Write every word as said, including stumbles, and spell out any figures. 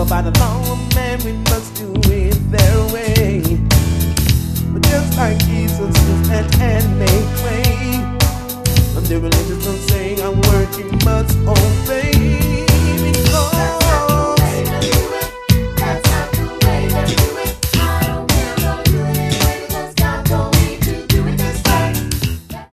But by the law of man, we must do it their way. But just like Jesus used that and make way, and the religious don't say a word you must obey.